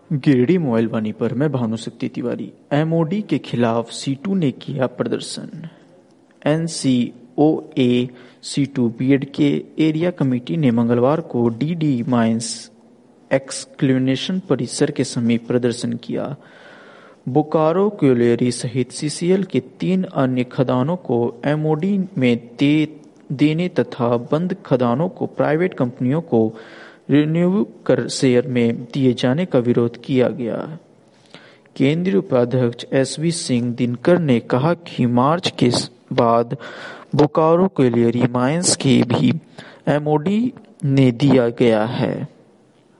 Giridih mobile पर मैं भानुशक्ति Tiwari. MoD के खिलाफ सीटू ने किया प्रदर्शन। एनसीओए सीटू बीएड के एरिया कमेटी ने मंगलवार को डीडी माइंस एक्सक्लेनेशन परिसर के समीप प्रदर्शन किया। बोकारो क्योलेरी सहित सीसीएल के 3 अन्य खदानों को एमओडी में देने तथा बंद खदानों को प्राइवेट कंपनियों को रिन्यू कर शेयर में दिए जाने का विरोध किया गया। केंद्रीय उपाध्यक्ष एसवी सिंह दिनकर ने कहा कि मार्च के बाद बोकारो क्योलेरी माइंस की भी एमओडी ने दिया गया है।